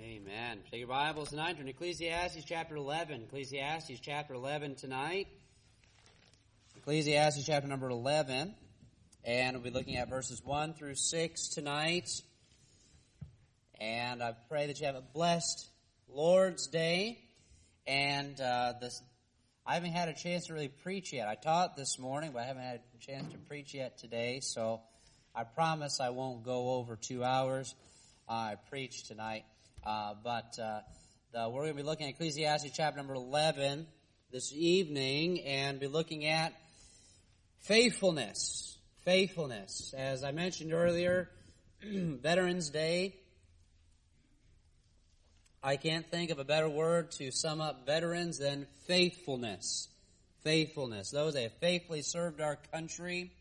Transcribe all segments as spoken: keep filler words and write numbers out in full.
Amen. Take your Bibles tonight. Turn to Ecclesiastes chapter eleven. Ecclesiastes chapter eleven tonight. Ecclesiastes chapter number eleven. And we'll be looking at verses one through six tonight. And I pray that you have a blessed Lord's Day. And uh, this, I haven't had a chance to really preach yet. I taught this morning, but I haven't had a chance to preach yet today. So I promise I won't go over two hours. Uh, I preach tonight. Uh, but uh, the, we're going to be looking at Ecclesiastes chapter number eleven this evening and be looking at faithfulness. Faithfulness. As I mentioned earlier, Veterans Day, I can't think of a better word to sum up veterans than faithfulness. Faithfulness. Those that have faithfully served our country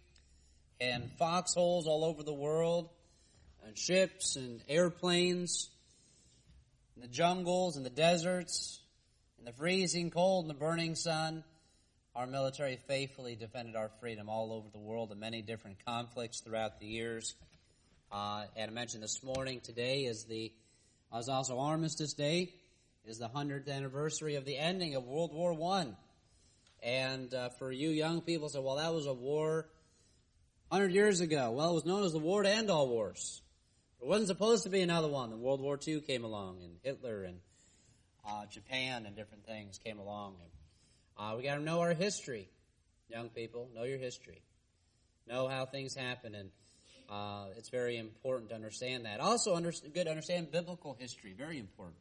in foxholes all over the world, and ships and airplanes, in the jungles and the deserts, in the freezing cold and the burning sun. Our military faithfully defended our freedom all over the world in many different conflicts throughout the years. Uh, and I mentioned this morning, today is the is also Armistice Day. It is the hundredth anniversary of the ending of World War One. And uh, for you young people say, well, that was a war one hundred years ago. Well, it was known as the war to end all wars. There wasn't supposed to be another one. Then World War Two came along, and Hitler and uh, Japan and different things came along. And, uh, we got to know our history, young people. Know your history. Know how things happen, and uh, it's very important to understand that. Also, under, good to understand biblical history. Very important.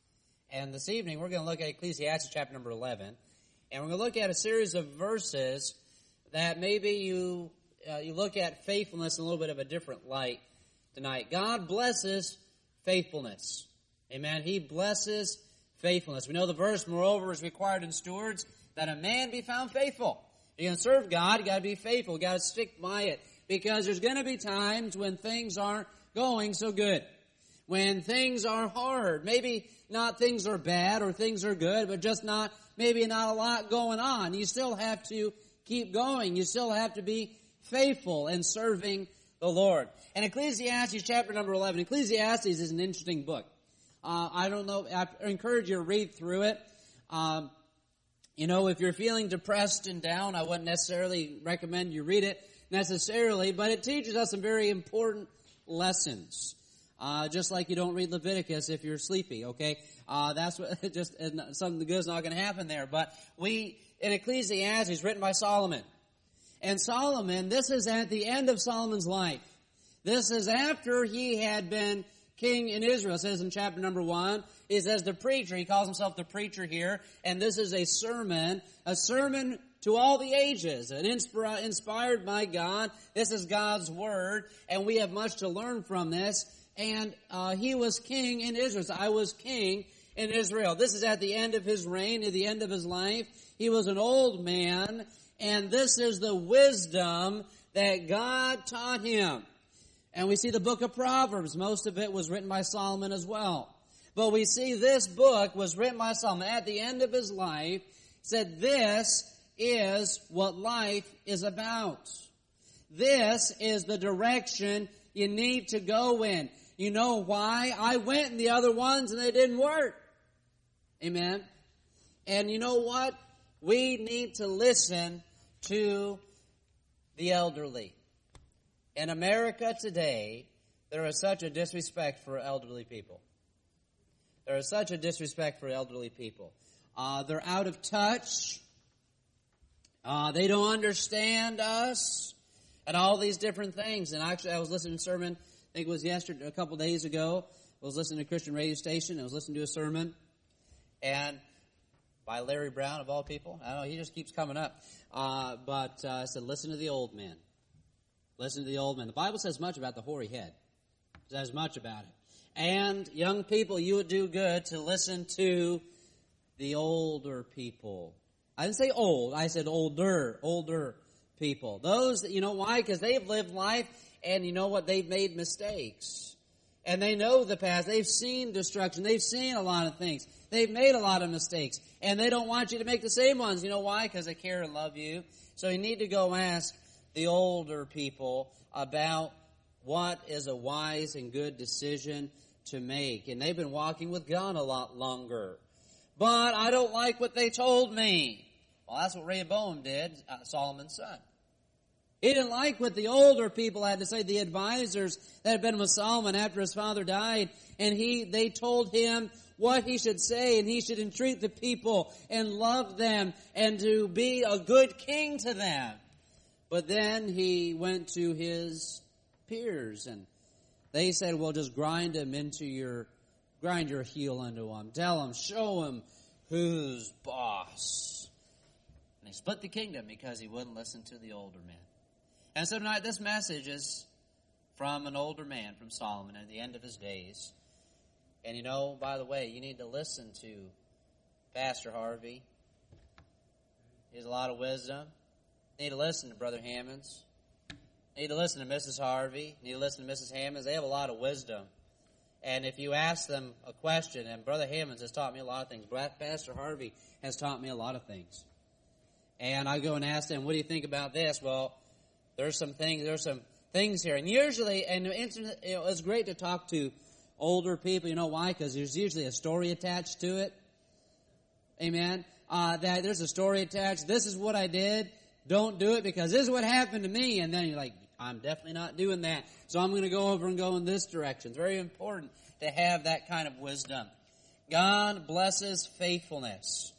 And this evening, we're going to look at Ecclesiastes chapter number eleven, and we're going to look at a series of verses that maybe you uh, you look at faithfulness in a little bit of a different light tonight. God blesses faithfulness. Amen. He blesses faithfulness. We know the verse, moreover, is required in stewards that a man be found faithful. If you're going to serve God, you got to be faithful. You got to stick by it. Because there's going to be times when things aren't going so good. When things are hard. Maybe not things are bad or things are good, but just not, maybe not a lot going on. You still have to keep going. You still have to be faithful in serving the Lord. And Ecclesiastes chapter number eleven. Ecclesiastes is an interesting book. Uh, I don't know, I encourage you to read through it. Um, you know, if you're feeling depressed and down, I wouldn't necessarily recommend you read it necessarily, but it teaches us some very important lessons. Uh, just like you don't read Leviticus if you're sleepy, okay? Uh, that's what, just, something good's not going to happen there. But we, in Ecclesiastes, written by Solomon. And Solomon, this is at the end of Solomon's life. This is after he had been king in Israel. It says in chapter number one, he says the preacher, he calls himself the preacher here, and this is a sermon, a sermon to all the ages, and inspira- inspired by God. This is God's word, and we have much to learn from this. And uh, he was king in Israel. So I was king in Israel. This is at the end of his reign, at the end of his life. He was an old man, and this is the wisdom that God taught him. And we see the book of Proverbs. Most of it was written by Solomon as well. But we see this book was written by Solomon at the end of his life. Said this is what life is about. This is the direction you need to go in. You know why? I went in the other ones and they didn't work. Amen. And you know what? We need to listen to the elderly. In America today, there is such a disrespect for elderly people. There is such a disrespect for elderly people. Uh, they're out of touch. Uh, they don't understand us. And all these different things. And actually, I was listening to a sermon, I think it was yesterday, a couple days ago. I was listening to a Christian radio station. I was listening to a sermon. And by Larry Brown, of all people. I don't know, he just keeps coming up. Uh, but uh, I said, listen to the old man. Listen to the old man. The Bible says much about the hoary head. It says much about it. And young people, you would do good to listen to the older people. I didn't say old. I said older, older people. Those, you know why? Because they've lived life, and you know what? They've made mistakes. And they know the past. They've seen destruction. They've seen a lot of things. They've made a lot of mistakes. And they don't want you to make the same ones. You know why? Because they care and love you. So you need to go ask the older people about what is a wise and good decision to make. And they've been walking with God a lot longer. But I don't like what they told me. Well, that's what Rehoboam did, uh, Solomon's son. He didn't like what the older people had to say, the advisors that had been with Solomon after his father died. And he, they told him what he should say, and he should entreat the people and love them and to be a good king to them. But then he went to his peers, and they said, well, just grind him into your, grind your heel into him. Tell him, show him who's boss. And they split the kingdom because he wouldn't listen to the older men. And so tonight, this message is from an older man, from Solomon, at the end of his days. And you know, by the way, you need to listen to Pastor Harvey. He has a lot of wisdom. You need to listen to Brother Hammonds. You need to listen to Missus Harvey. You need to listen to Missus Hammonds. They have a lot of wisdom. And if you ask them a question, and Brother Hammonds has taught me a lot of things. Pastor Harvey has taught me a lot of things. And I go and ask them, what do you think about this? Well, there's some things, there's some things here. And usually, and you know, it's great to talk to older people. You know why? Because there's usually a story attached to it. Amen. Uh, that there's a story attached. This is what I did. Don't do it because this is what happened to me. And then you're like, I'm definitely not doing that. So I'm going to go over and go in this direction. It's very important to have that kind of wisdom. God blesses faithfulness.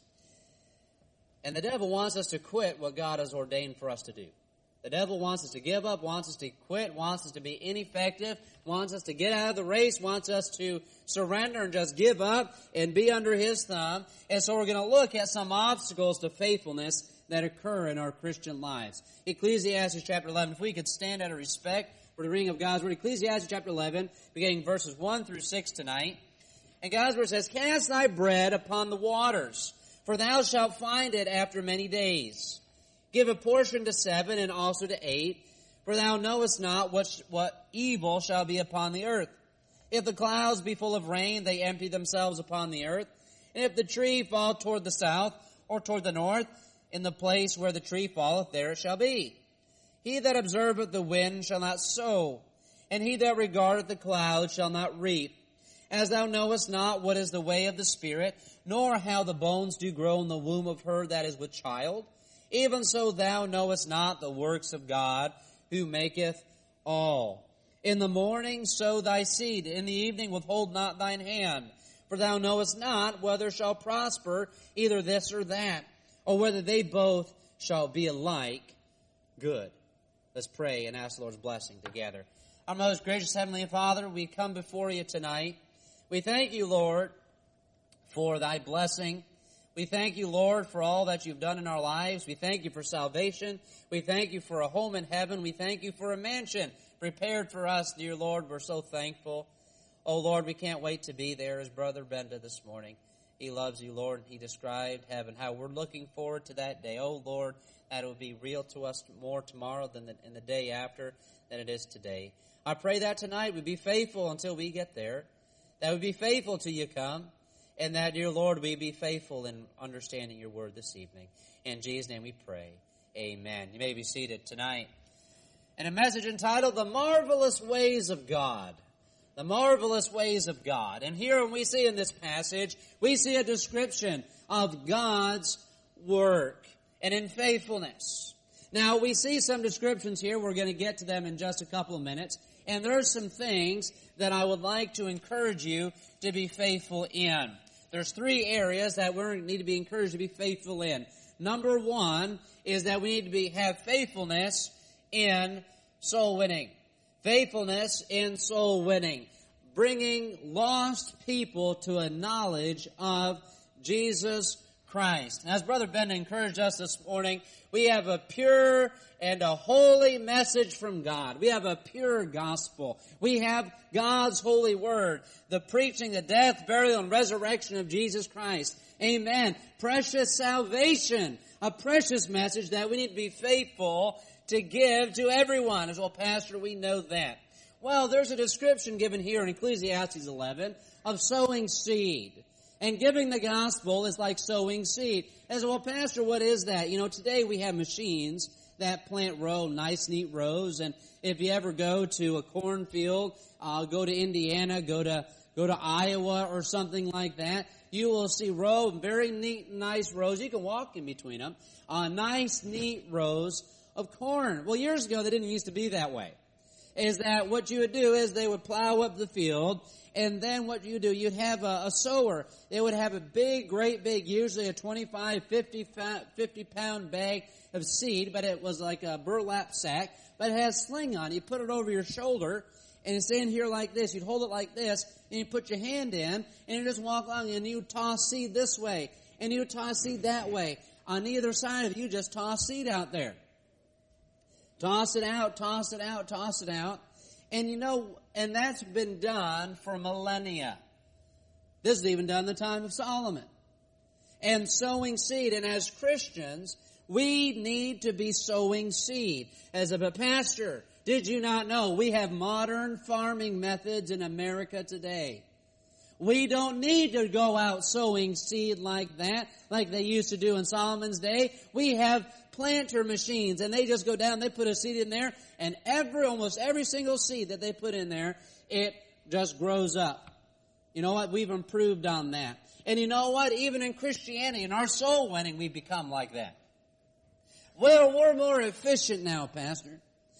And the devil wants us to quit what God has ordained for us to do. The devil wants us to give up, wants us to quit, wants us to be ineffective, wants us to get out of the race, wants us to surrender and just give up and be under his thumb. And so we're going to look at some obstacles to faithfulness that occur in our Christian lives. Ecclesiastes chapter eleven. If we could stand out of respect for the reading of God's word. Ecclesiastes chapter eleven, beginning verses one through six tonight. And God's word says, cast thy bread upon the waters, for thou shalt find it after many days. Give a portion to seven and also to eight, for thou knowest not what, what evil shall be upon the earth. If the clouds be full of rain, they empty themselves upon the earth. And if the tree fall toward the south or toward the north, in the place where the tree falleth, there it shall be. He that observeth the wind shall not sow, and he that regardeth the clouds shall not reap. As thou knowest not what is the way of the Spirit, nor how the bones do grow in the womb of her that is with child, even so thou knowest not the works of God, who maketh all. In the morning sow thy seed, in the evening withhold not thine hand. For thou knowest not whether shall prosper either this or that, or whether they both shall be alike good. Let's pray and ask the Lord's blessing together. Our most gracious Heavenly Father, we come before you tonight. We thank you, Lord, for thy blessing. We thank you, Lord, for all that you've done in our lives. We thank you for salvation. We thank you for a home in heaven. We thank you for a mansion prepared for us, dear Lord. We're so thankful. Oh, Lord, we can't wait to be there as Brother Benda this morning. He loves you, Lord. He described heaven, how we're looking forward to that day. Oh, Lord, that it will be real to us more tomorrow than the, in the day after than it is today. I pray that tonight we be faithful until we get there, that we be faithful till you come, and that, dear Lord, we be faithful in understanding your word this evening. In Jesus' name we pray. Amen. You may be seated tonight. And a message entitled, The Marvelous Ways of God. The marvelous ways of God. And here we see in this passage, we see a description of God's work and in faithfulness. Now, we see some descriptions here. We're going to get to them in just a couple of minutes. And there are some things that I would like to encourage you to be faithful in. There's three areas that we need to be encouraged to be faithful in. Number one is that we need to be have faithfulness in soul winning. Faithfulness in soul winning. Bringing lost people to a knowledge of Jesus Christ. As Brother Ben encouraged us this morning, we have a pure and a holy message from God. We have a pure gospel. We have God's holy word. The preaching, the death, burial, and resurrection of Jesus Christ. Amen. Precious salvation. A precious message that we need to be faithful to give to everyone. As well, Pastor, we know that. Well, there's a description given here in Ecclesiastes eleven of sowing seed. And giving the gospel is like sowing seed. As well, Pastor, what is that? You know, today we have machines that plant row, nice, neat rows. And if you ever go to a cornfield, uh, go to Indiana, go to go to Iowa or something like that, you will see row, very neat, nice rows. You can walk in between them. Uh, nice, neat rows of corn. Well, years ago, they didn't used to be that way. Is that what you would do is they would plow up the field, and then what you do, you'd have a, a sower. They would have a big, great big, usually a twenty-five, fifty, fifty pound bag of seed, but it was like a burlap sack, but it has sling on it. You put it over your shoulder, and it's in here like this. You'd hold it like this, and you put your hand in, and you just walk along, and you toss seed this way, and you toss seed that way. On either side of you, just toss seed out there. Toss it out, toss it out, toss it out. And you know, and that's been done for millennia. This is even done in the time of Solomon. And sowing seed. And as Christians, we need to be sowing seed. As a pastor, did you not know we have modern farming methods in America today? We don't need to go out sowing seed like that, like they used to do in Solomon's day. We have planter machines, and they just go down, they put a seed in there, and every, almost every single seed that they put in there, it just grows up. You know what? We've improved on that. And you know what? Even in Christianity, in our soul winning, we've become like that. Well, we're more efficient now, Pastor.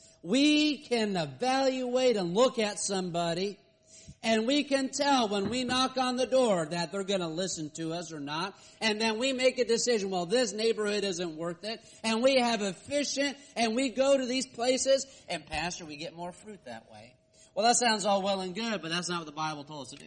We can evaluate and look at somebody, and we can tell when we knock on the door that they're going to listen to us or not. And then we make a decision, well, this neighborhood isn't worth it. And we have efficient, and we go to these places, and Pastor, we get more fruit that way. Well, that sounds all well and good, but that's not what the Bible told us to do.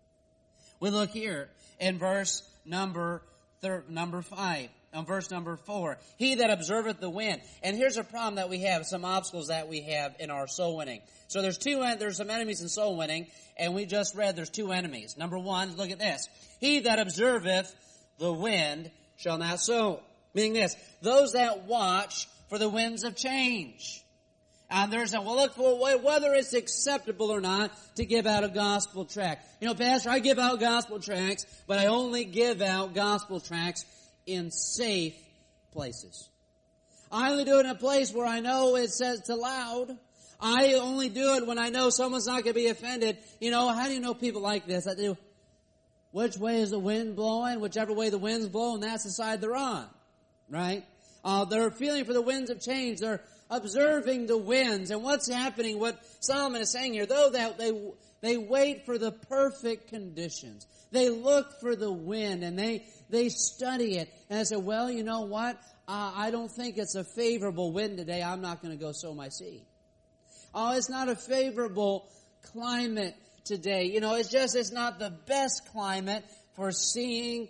We look here in verse number thir- number five. On verse number four, he that observeth the wind. And here's a problem that we have, some obstacles that we have in our soul winning. So there's two, there's some enemies in soul winning, and we just read there's two enemies. Number one, look at this. He that observeth the wind shall not sow. Meaning this, those that watch for the winds of change. And there's a, well, look for whether it's acceptable or not to give out a gospel tract. You know, Pastor, I give out gospel tracts, but I only give out gospel tracts in safe places. I only do it in a place where I know it says it's allowed. I only do it when I know someone's not going to be offended. You know, how do you know people like this? I do. Which way is the wind blowing? Whichever way the wind's blowing, that's the side they're on. Right? Uh, they're feeling for the winds of change. They're observing the winds. And what's happening, what Solomon is saying here, though that they, they wait for the perfect conditions. They look for the wind and they, they study it. And I said, well, you know what? Uh, I don't think it's a favorable wind today. I'm not going to go sow my seed. Oh, it's not a favorable climate today. You know, it's just, it's not the best climate for seeing,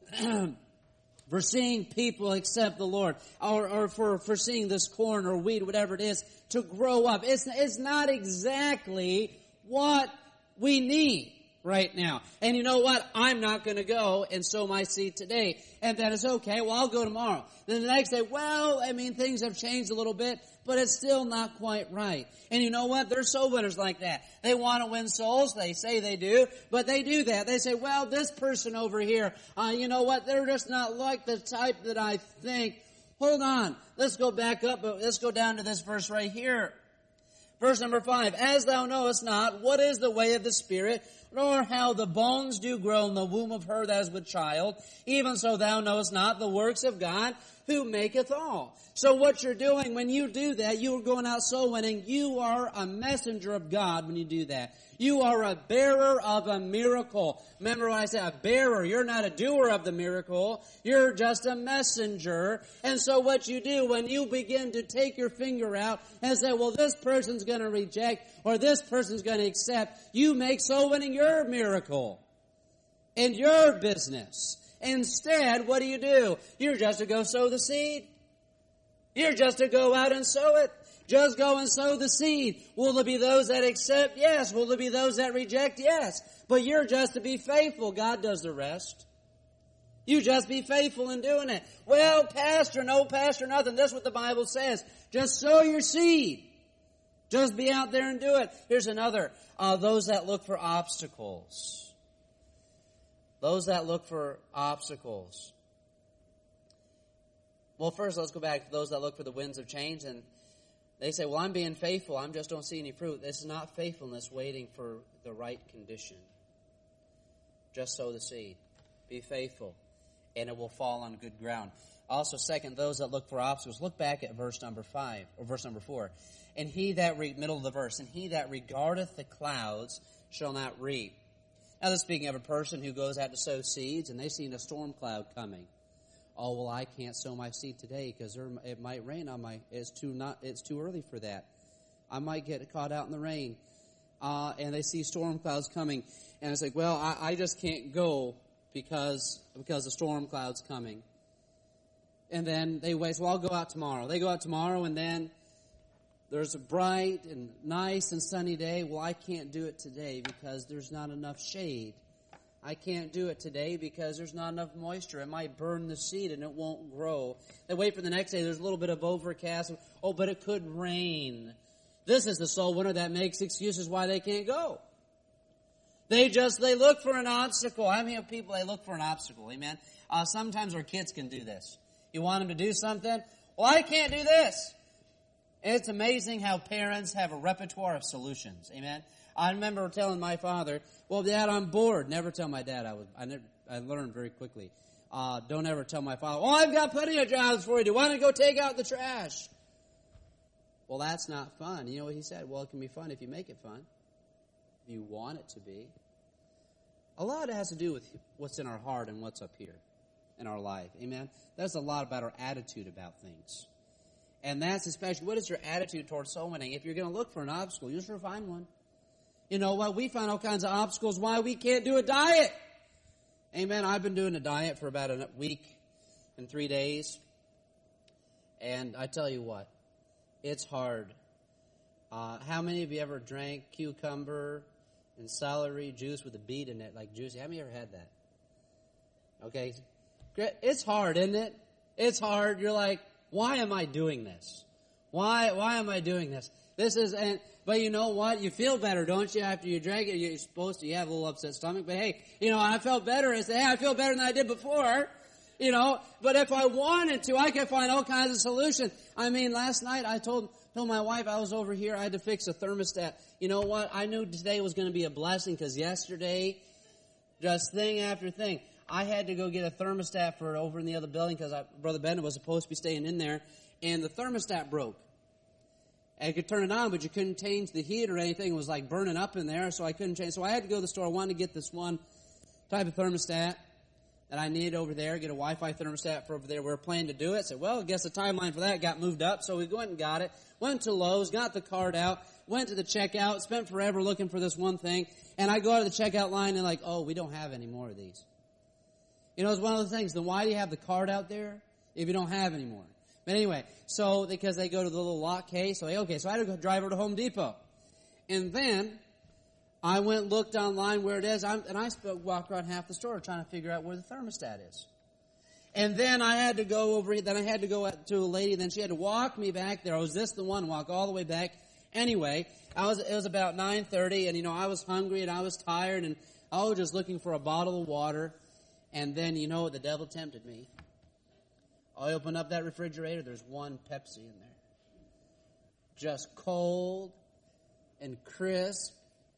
for seeing people accept the Lord. Or, or for, for seeing this corn or wheat, whatever it is, to grow up. It's, it's not exactly what we need right now. And you know what? I'm not going to go and sow my seed today. And that is okay. Well, I'll go tomorrow. Then the next day, well, I mean, things have changed a little bit, but it's still not quite right. And you know what? There's soul winners like that. They want to win souls. They say they do, but they do that. They say, well, this person over here, uh, you know what? They're just not like the type that I think. Hold on. Let's go back up. Let's go down to this verse right here. Verse number five, as thou knowest not what is the way of the Spirit, nor how the bones do grow in the womb of her that is with child, even so thou knowest not the works of God, who maketh all. So what you're doing when you do that, you are going out soul winning. You are a messenger of God when you do that. You are a bearer of a miracle. Remember when I said a bearer, you're not a doer of the miracle. You're just a messenger. And so what you do when you begin to take your finger out and say, well, this person's going to reject or this person's going to accept, you make soul winning your miracle in your business. Instead, what do you do? You're just to go sow the seed. You're just to go out and sow it. Just go and sow the seed. Will there be those that accept? Yes. Will there be those that reject? Yes. But you're just to be faithful. God does the rest. You just be faithful in doing it. Well, pastor, no pastor, nothing. That's what the Bible says. Just sow your seed. Just be out there and do it. Here's another. Uh, those that look for obstacles. Those that look for obstacles. Well, first, let's go back to those that look for the winds of change. And they say, well, I'm being faithful. I just don't see any fruit. This is not faithfulness waiting for the right condition. Just sow the seed. Be faithful, and it will fall on good ground. Also, second, those that look for obstacles. Look back at verse number five, or verse number four. And he that, re- middle of the verse, and he that regardeth the clouds shall not reap. Now, this is speaking of a person who goes out to sow seeds, and they see a storm cloud coming. Oh, well, I can't sow my seed today because it might rain on my, it's too not, it's too early for that. I might get caught out in the rain. Uh, and they see storm clouds coming. And it's like, well, I, I just can't go because, because the storm cloud's coming. And then they wait, so I'll go out tomorrow. They go out tomorrow, and then there's a bright and nice and sunny day. Well, I can't do it today because there's not enough shade. I can't do it today because there's not enough moisture. It might burn the seed and it won't grow. They wait for the next day. There's a little bit of overcast. Oh, but it could rain. This is the soul winner that makes excuses why they can't go. They just, they look for an obstacle. I mean, people, they look for an obstacle. Amen. Uh, sometimes our kids can do this. You want them to do something? Well, I can't do this. And it's amazing how parents have a repertoire of solutions. Amen. I remember telling my father, well, Dad, I'm bored. Never tell my dad. I was, I, never, I learned very quickly. Uh, don't ever tell my father, oh, I've got plenty of jobs for you to do. Why don't you go take out the trash? Well, that's not fun. You know what he said? Well, it can be fun if you make it fun. If you want it to be. A lot of it has to do with what's in our heart and what's up here in our life. Amen? That's a lot about our attitude about things. And that's especially, what is your attitude towards soul winning? If you're going to look for an obstacle, you'll sure find one. You know what? We find all kinds of obstacles why we can't do a diet. Amen? I've been doing a diet for about a week and three days. And I tell you what, it's hard. Uh, how many of you ever drank cucumber and celery juice with a beet in it, like juicy? How many ever had that? Okay. It's hard, isn't it? It's hard. You're like, why am I doing this? Why, why am I doing this? This is, and, but you know what? You feel better, don't you? After you drank it, you're supposed to, you have a little upset stomach, but hey, you know, I felt better. I said, hey, I feel better than I did before. You know, but if I wanted to, I could find all kinds of solutions. I mean, last night I told, told my wife I was over here, I had to fix a thermostat. You know what? I knew today was going to be a blessing because yesterday, just thing after thing. I had to go get a thermostat for over in the other building because Brother Bennett was supposed to be staying in there, and the thermostat broke. And you could turn it on, but you couldn't change the heat or anything. It was like burning up in there, so I couldn't change. So I had to go to the store. I wanted to get this one type of thermostat that I needed over there, get a Wi-Fi thermostat for over there. We were planning to do it. Said, well, I guess the timeline for that got moved up, so we went and got it. Went to Lowe's, got the card out, went to the checkout, spent forever looking for this one thing, and I go out of the checkout line and like, oh, we don't have any more of these. You know, it's one of the things. Then why do you have the card out there if you don't have any more? But anyway, so because they go to the little lock case, so okay, so I had to go drive over to Home Depot. And then I went and looked online where it is, I'm, and I walked around half the store trying to figure out where the thermostat is. And then I had to go over, then I had to go to a lady, then she had to walk me back there. I was this the one, walk all the way back. Anyway, I was, it was about nine thirty, and you know, I was hungry and I was tired, and I was just looking for a bottle of water. And then, you know what, the devil tempted me. I opened up that refrigerator, there's one Pepsi in there. Just cold and crisp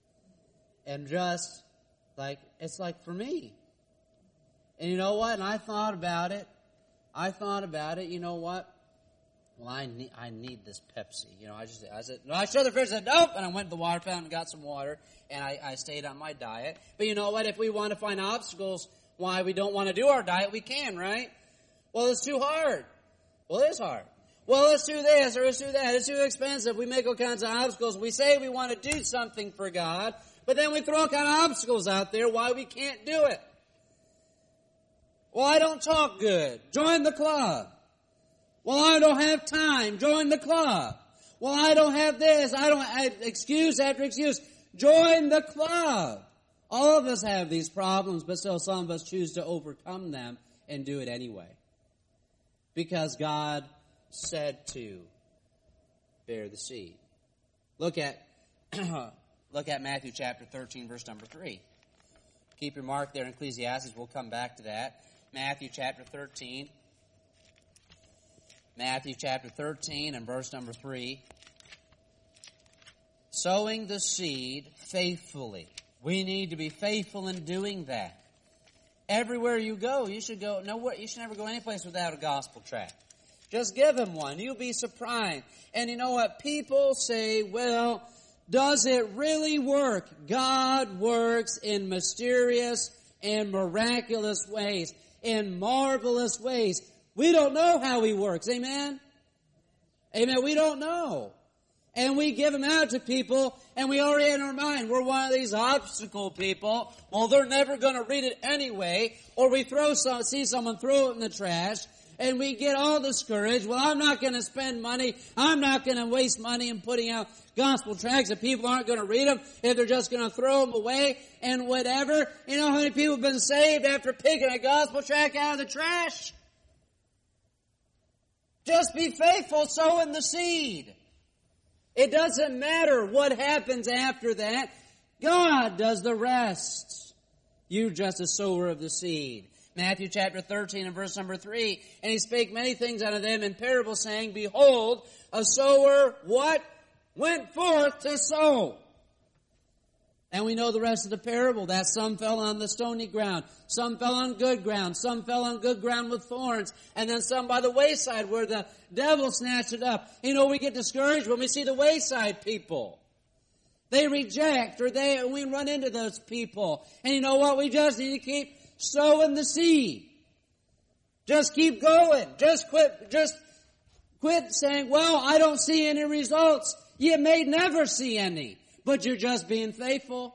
and just like, it's like for me. And you know what? And I thought about it. I thought about it. You know what? Well, I need, I need this Pepsi. You know, I just, I said, no, I showed the fridge, I said, nope. And I went to the water fountain and got some water. And I, I stayed on my diet. But you know what? If we want to find obstacles why we don't want to do our diet, we can, right? Well, it's too hard. Well, it is hard. Well, let's do this or let's do that. It's too expensive. We make all kinds of obstacles. We say we want to do something for God, but then we throw all kinds of obstacles out there why we can't do it. Well, I don't talk good. Join the club. Well, I don't have time. Join the club. Well, I don't have this. I don't have excuse after excuse. Join the club. All of us have these problems, but still some of us choose to overcome them and do it anyway. Because God said to bear the seed. Look at look at Matthew chapter thirteen, verse number three. Keep your mark there in Ecclesiastes. We'll come back to that. Matthew chapter thirteen. Matthew chapter thirteen and verse number three. Sowing the seed faithfully. We need to be faithful in doing that. everywhere you go, you should go, nowhere, you should never go any place without a gospel tract. Just give them one. You'll be surprised. And you know what? People say, well, does it really work? God works in mysterious and miraculous ways, in marvelous ways. We don't know how He works. Amen? Amen. We don't know. And we give them out to people, and we already in our mind, we're one of these obstacle people. Well, they're never going to read it anyway. Or we throw some, see someone throw it in the trash, and we get all discouraged. Well, I'm not going to spend money. I'm not going to waste money in putting out gospel tracts if people aren't going to read them, if they're just going to throw them away and whatever. You know how many people have been saved after picking a gospel tract out of the trash? Just be faithful sowing the seed. It doesn't matter what happens after that. God does the rest. You just a sower of the seed. Matthew chapter thirteen and verse number three. And He spake many things unto them in parables, saying, Behold, a sower, what? Went forth to sow. And we know the rest of the parable, that some fell on the stony ground, some fell on good ground, some fell on good ground with thorns, and then some by the wayside where the devil snatched it up. You know, we get discouraged when we see the wayside people. They reject, or they, we run into those people. And you know what? We just need to keep sowing the seed. Just keep going. Just quit, just quit saying, well, I don't see any results. You may never see any. But you're just being faithful.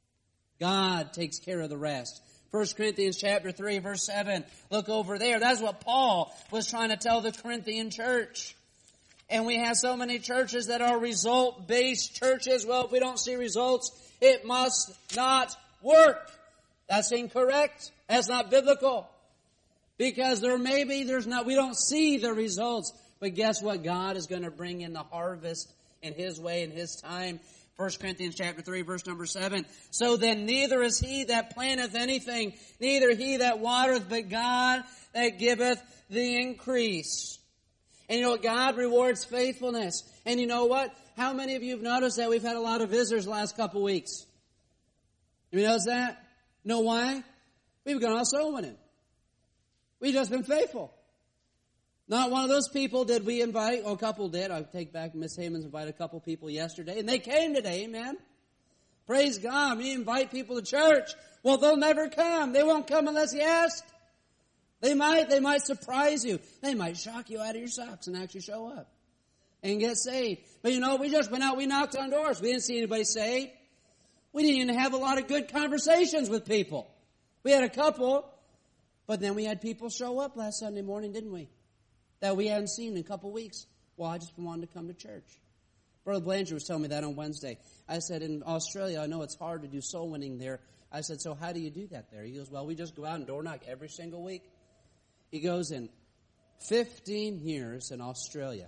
God takes care of the rest. First Corinthians chapter three, verse seven. Look over there. That's what Paul was trying to tell the Corinthian church. And we have so many churches that are result-based churches. Well, if we don't see results, it must not work. That's incorrect. That's not biblical. Because there may be, there's not, we don't see the results. But guess what? God is going to bring in the harvest in His way, in His time. First Corinthians chapter three, verse number seven. So then neither is he that planteth anything, neither he that watereth, but God that giveth the increase. And you know what? God rewards faithfulness. And you know what? How many of you have noticed that we've had a lot of visitors the last couple weeks? You notice that? Know why? We've gone out soul winning. We've just been faithful. Not one of those people did we invite. Oh, a couple did. I take back Miss Heyman's invited a couple people yesterday. And they came today, amen. Praise God. We invite people to church. Well, they'll never come. They won't come unless you ask. They might. They might surprise you. They might shock you out of your socks and actually show up and get saved. But you know, we just went out. We knocked on doors. We didn't see anybody saved. We didn't even have a lot of good conversations with people. We had a couple. But then we had people show up last Sunday morning, didn't we? That we hadn't seen in a couple weeks. Well, I just wanted to come to church. Brother Blanchard was telling me that on Wednesday. I said, in Australia, I know it's hard to do soul winning there. I said, so how do you do that there? He goes, well, we just go out and door knock every single week. He goes, in fifteen years in Australia,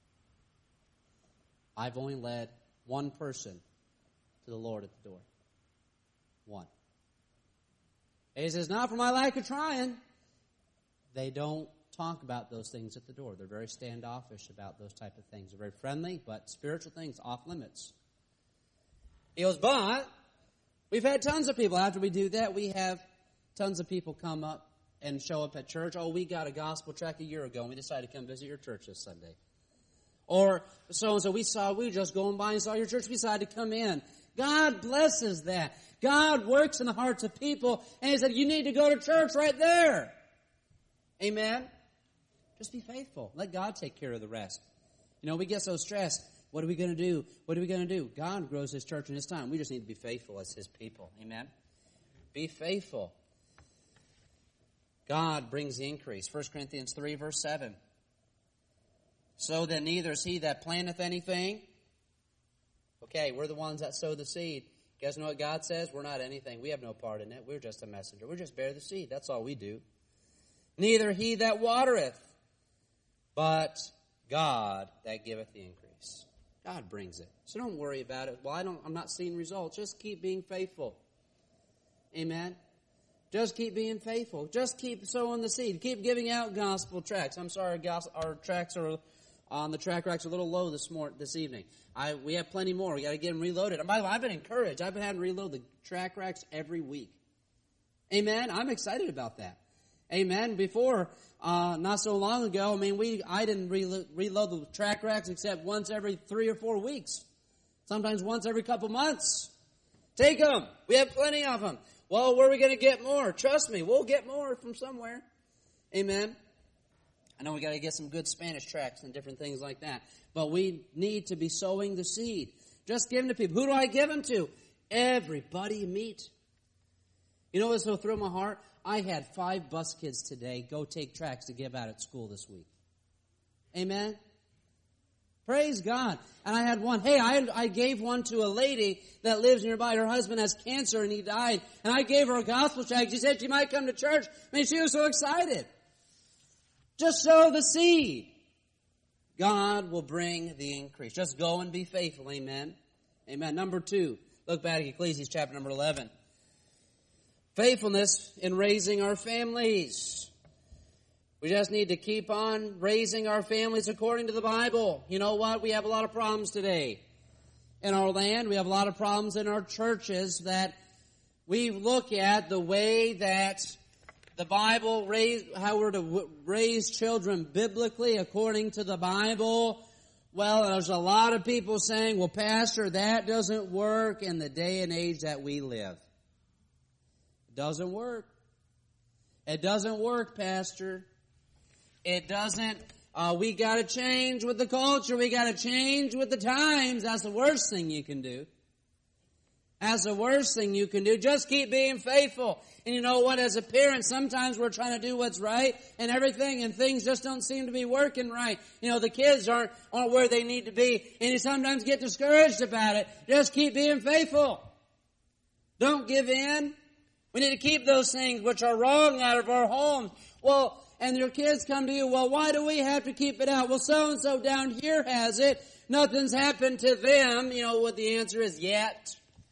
I've only led one person to the Lord at the door. One. And he says, not for my lack of trying. They don't talk about those things at the door. They're very standoffish about those type of things. They're very friendly, but spiritual things off limits. He goes, but we've had tons of people. After we do that, we have tons of people come up and show up at church. Oh, we got a gospel tract a year ago, and we decided to come visit your church this Sunday. Or so-and-so, we saw, we were just going by and saw your church. We decided to come in. God blesses that. God works in the hearts of people, and He said, you need to go to church right there. Amen? Just be faithful. Let God take care of the rest. You know, we get so stressed. What are we going to do? What are we going to do? God grows His church in His time. We just need to be faithful as His people. Amen? Be faithful. God brings the increase. First Corinthians three, verse seven. So then neither is he that planteth anything. Okay, we're the ones that sow the seed. You guys know what God says? We're not anything. We have no part in it. We're just a messenger. We're just bear the seed. That's all we do. Neither he that watereth, but God that giveth the increase. God brings it. So don't worry about it. Well, I don't, I'm not seeing results. Just keep being faithful. Amen? Just keep being faithful. Just keep sowing the seed. Keep giving out gospel tracts. I'm sorry, our tracts are on the track racks a little low this morning, this evening. I we have plenty more. We got to get them reloaded. And by the way, I've been encouraged. I've been having to reload the track racks every week. Amen. I'm excited about that. Amen. Before, uh, not so long ago, I mean, we, I didn't re- reload the track racks except once every three or four weeks. Sometimes once every couple months. Take them. We have plenty of them. Well, where are we going to get more? Trust me, we'll get more from somewhere. Amen. I know we got to get some good Spanish tracks and different things like that. But we need to be sowing the seed. Just give them to people. Who do I give them to? Everybody you meet. You know what's so thrill my heart? I had five bus kids today go take tracts to give out at school this week. Amen. Praise God. And I had one. Hey, I, I gave one to a lady that lives nearby. Her husband has cancer and he died. And I gave her a gospel tract. She said she might come to church. I mean, she was so excited. Just sow the seed. God will bring the increase. Just go and be faithful. Amen. Amen. Number two. Look back at Ecclesiastes chapter number eleven. Faithfulness in raising our families. We just need to keep on raising our families according to the Bible. You know what? We have a lot of problems today in our land. We have a lot of problems in our churches that we look at the way that the Bible raise, how we're to raise children biblically according to the Bible. Well, there's a lot of people saying, well, Pastor, that doesn't work in the day and age that we live. It doesn't work. It doesn't work, Pastor. It doesn't. Uh, we got to change with the culture. We got to change with the times. That's the worst thing you can do. That's the worst thing you can do. Just keep being faithful. And you know what? As a parent, sometimes we're trying to do what's right and everything, and things just don't seem to be working right. You know, the kids aren't, aren't where they need to be, and you sometimes get discouraged about it. Just keep being faithful. Don't give in. We need to keep those things which are wrong out of our homes. Well, and your kids come to you, well, why do we have to keep it out? Well, so-and-so down here has it. Nothing's happened to them. You know what the answer is? Yet.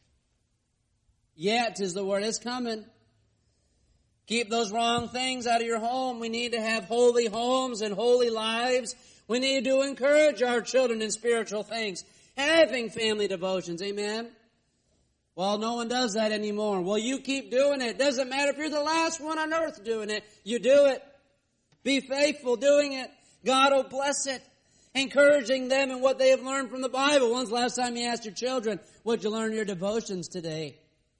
Yet is the word. It's coming. Keep those wrong things out of your home. We need to have holy homes and holy lives. We need to encourage our children in spiritual things. Having family devotions. Amen. Well, no one does that anymore. Well, you keep doing it. Doesn't matter if you're the last one on earth doing it. You do it. Be faithful doing it. God will bless it. Encouraging them in what they have learned from the Bible. When's the last time you asked your children, what'd you learn in your devotions today?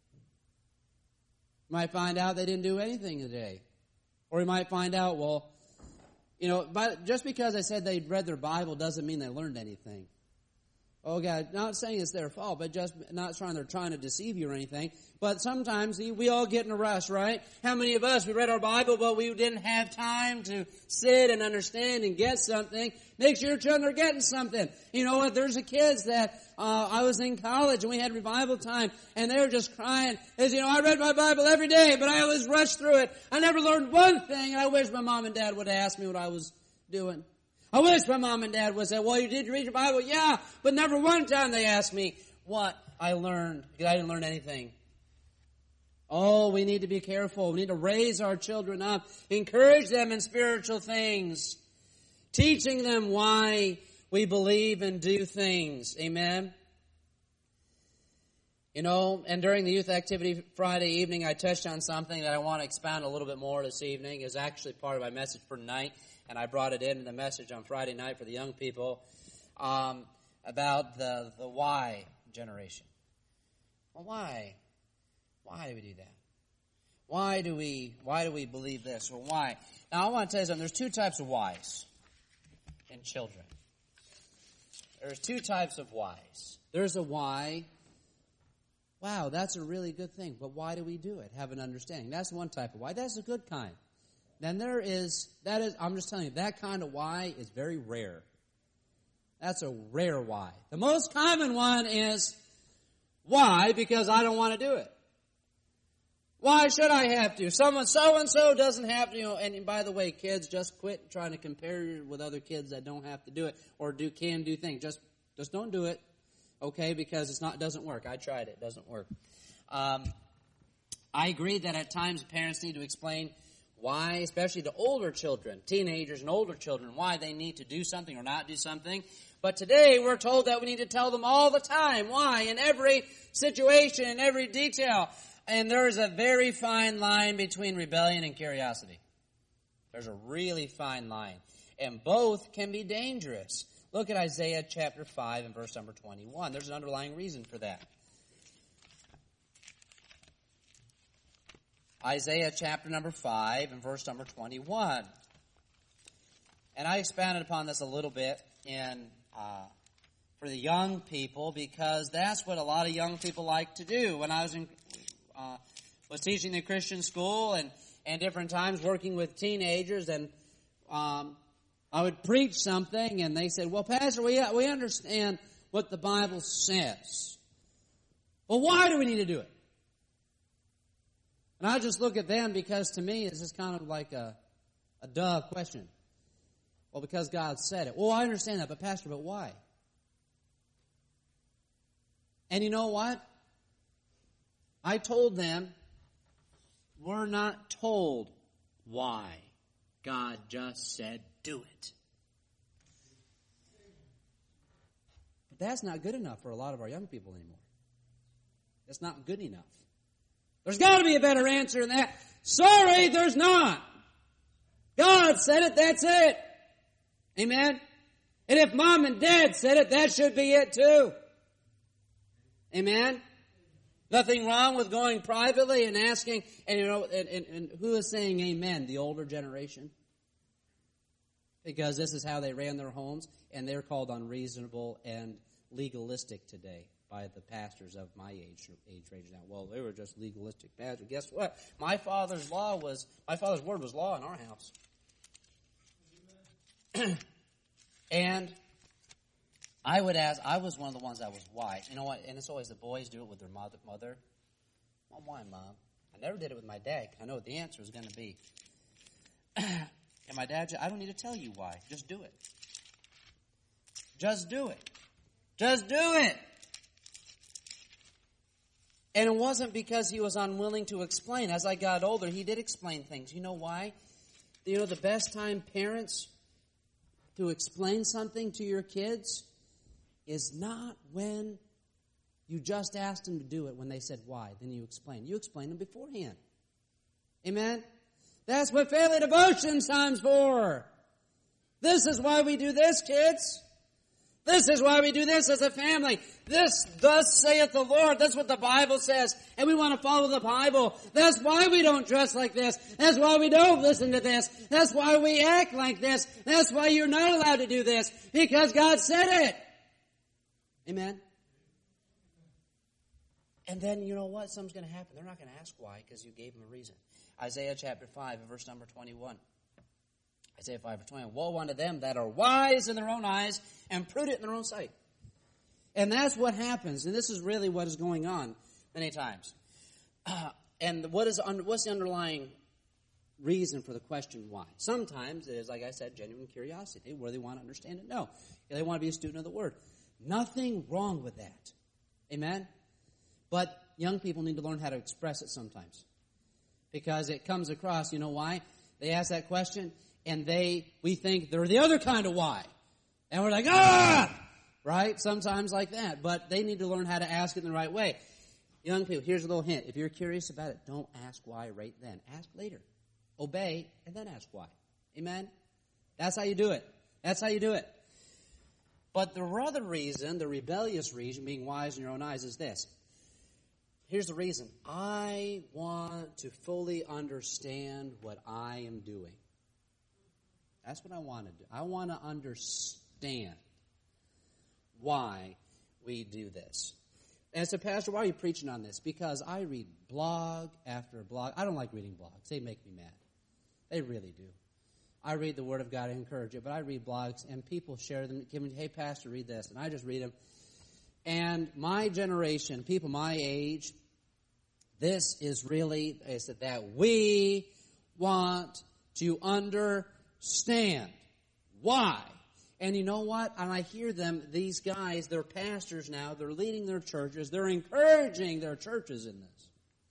You might find out they didn't do anything today. Or you might find out, well, you know, but just because I said they read their Bible doesn't mean they learned anything. Oh, God, not saying it's their fault, but just not trying, they're trying to deceive you or anything. But sometimes we all get in a rush, right? How many of us, we read our Bible, but we didn't have time to sit and understand and get something. Make sure your children are getting something. You know what? There's a kids that, uh, I was in college and we had revival time and they were just crying. As you know, I read my Bible every day, but I always rushed through it. I never learned one thing, and I wish my mom and dad would have asked me what I was doing. I wish my mom and dad would say, well, you did read your Bible? Yeah, but never one time they asked me what I learned, because I didn't learn anything. Oh, we need to be careful. We need to raise our children up, encourage them in spiritual things, teaching them why we believe and do things. Amen? You know, and during the youth activity Friday evening, I touched on something that I want to expound a little bit more this evening. It's actually part of my message for tonight. And I brought it in the message on Friday night for the young people um, about the the why generation. Well, why? Why do we do that? Why do we why do we believe this? Well, why? Now, I want to tell you something. There's two types of whys in children. There's two types of whys. There's a why. Wow, that's a really good thing. But why do we do it? Have an understanding. That's one type of why. That's a good kind. Then there is, that is, I'm just telling you, that kind of why is very rare. That's a rare why. The most common one is, why? Because I don't want to do it. Why should I have to? Someone, so-and-so doesn't have to, you know, and by the way, kids, just quit trying to compare with other kids that don't have to do it or do, can do things. Just, just don't do it. Okay? Because it's not, doesn't work. I tried it. It doesn't work. Um, I agree that at times parents need to explain why, especially to older children, teenagers and older children, why they need to do something or not do something. But today we're told that we need to tell them all the time why, in every situation, in every detail. And there is a very fine line between rebellion and curiosity. There's a really fine line. And both can be dangerous. Look at Isaiah chapter five and verse number twenty-one. There's an underlying reason for that. Isaiah chapter number five and verse number twenty-one. And I expounded upon this a little bit in uh, for the young people, because that's what a lot of young people like to do. When I was in uh, was teaching the Christian school and, and different times working with teenagers, and um, I would preach something, and they said, well, Pastor, we, we understand what the Bible says. Well, why do we need to do it? And I just look at them, because to me, this is kind of like a, a duh question. Well, because God said it. Well, I understand that, but Pastor, but why? And you know what? I told them, we're not told why. God just said, do it. But that's not good enough for a lot of our young people anymore. That's not good enough. There's got to be a better answer than that. Sorry, there's not. God said it, that's it. Amen? And if mom and dad said it, that should be it too. Amen? Nothing wrong with going privately and asking, and you know, and, and, and who is saying amen? The older generation. Because this is how they ran their homes, and they're called unreasonable and legalistic today by the pastors of my age age range now. Well, they were just legalistic pastors. Guess what? My father's law was, my father's word was law in our house. And I would ask, I was one of the ones that was why. You know what? And it's always the boys do it with their mother. mother. Well, why, Mom? I never did it with my dad. I know what the answer is going to be. And my dad said, I don't need to tell you why. Just do it. Just do it. Just do it. And it wasn't because he was unwilling to explain. As I got older, he did explain things. You know why? You know, the best time parents to explain something to your kids is not when you just asked them to do it when they said why. Then you explain. You explain them beforehand. Amen? That's what family devotion time's for. This is why we do this, kids. This is why we do this as a family. This thus saith the Lord. That's what the Bible says. And we want to follow the Bible. That's why we don't dress like this. That's why we don't listen to this. That's why we act like this. That's why you're not allowed to do this. Because God said it. Amen? And then, you know what? Something's going to happen. They're not going to ask why, because you gave them a reason. Isaiah chapter five, verse number twenty-one. Isaiah five, verse twenty-one. Woe unto them that are wise in their own eyes and prudent in their own sight. And that's what happens. And this is really what is going on many times. Uh, and what is un- what's the underlying reason for the question why? Sometimes it is, like I said, genuine curiosity, where they want to understand it. No. They want to be a student of the Word. Nothing wrong with that. Amen? But young people need to learn how to express it sometimes. Because it comes across, you know why? They ask that question, and they, we think they're the other kind of why. And we're like, ah! Right? Sometimes like that. But they need to learn how to ask it in the right way. Young people, here's a little hint. If you're curious about it, don't ask why right then. Ask later. Obey, and then ask why. Amen? That's how you do it. That's how you do it. But the other reason, the rebellious reason, being wise in your own eyes, is this. Here's the reason. I want to fully understand what I am doing. That's what I want to do. I want to understand why we do this. And I said, Pastor, why are you preaching on this? Because I read blog after blog. I don't like reading blogs. They make me mad. They really do. I read the Word of God, I encourage it, but I read blogs, and people share them, give me, hey, Pastor, read this. And I just read them. And my generation, people my age, this is really, I said, that we want to understand why. And you know what? And I hear them, these guys, they're pastors now, they're leading their churches, they're encouraging their churches in this.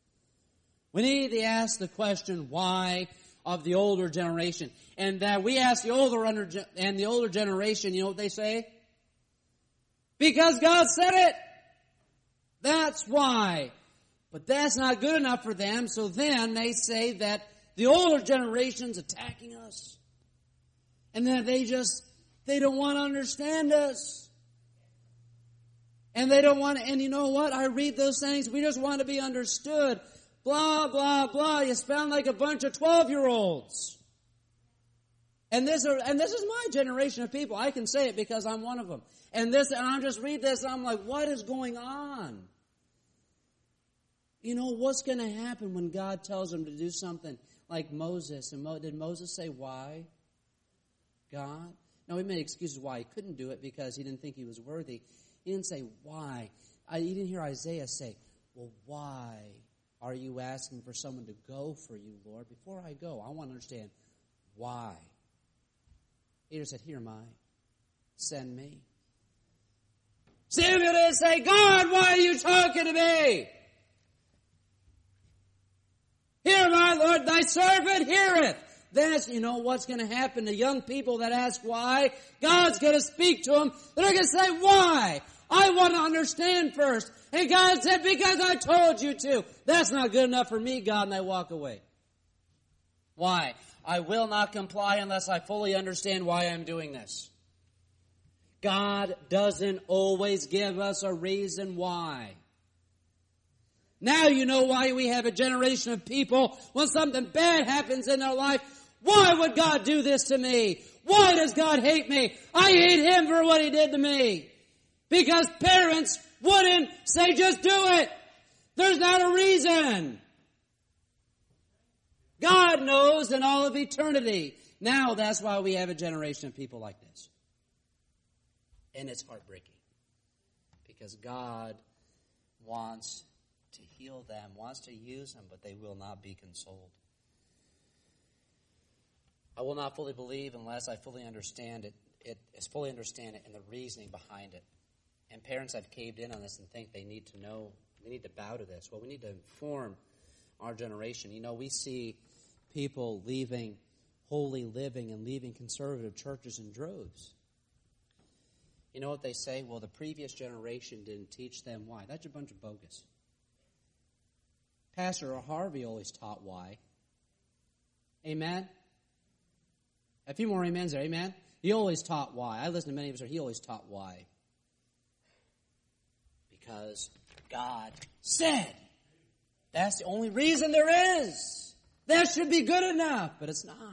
We need to ask the question, why, of the older generation. And that we ask the older under, and the older generation, you know what they say? Because God said it. That's why. But that's not good enough for them, so then they say that the older generation's attacking us. And that they just, they don't want to understand us. And they don't want to, and you know what? I read those things, we just want to be understood. Blah, blah, blah. You sound like a bunch of twelve-year-olds. And this, are, and this is my generation of people. I can say it because I'm one of them. And this, and I just read this, and I'm like, what is going on? You know, what's going to happen when God tells them to do something like Moses? And Mo, did Moses say, why? God? No, he made excuses why he couldn't do it because he didn't think he was worthy. He didn't say, why? I, he didn't hear Isaiah say, well, why are you asking for someone to go for you, Lord? Before I go, I want to understand why. He just said, here am I. Send me. Samuel didn't say, God, why are you talking to me? Here am I, Lord, thy servant heareth. That's, you know, what's going to happen to young people that ask why. God's going to speak to them. They're going to say, why? I want to understand first. And God said, because I told you to. That's not good enough for me, God, and I walk away. Why? I will not comply unless I fully understand why I'm doing this. God doesn't always give us a reason why. Now you know why we have a generation of people, when something bad happens in their life, why would God do this to me? Why does God hate me? I hate Him for what He did to me. Because parents wouldn't say, just do it. There's not a reason. God knows in all of eternity. Now that's why we have a generation of people like this. And it's heartbreaking. Because God wants to heal them, wants to use them, but they will not be consoled. I will not fully believe unless I fully understand it, it is fully understand it and the reasoning behind it. And parents have caved in on this and think they need to know, they need to bow to this. Well, we need to inform our generation. You know, we see people leaving holy living and leaving conservative churches in droves. You know what they say? Well, the previous generation didn't teach them why. That's a bunch of bogus. Pastor Harvey always taught why. Amen? A few more amens there. Amen? He always taught why. I listen to many of us. He always taught why. Because God said. That's the only reason there is. That should be good enough. But it's not.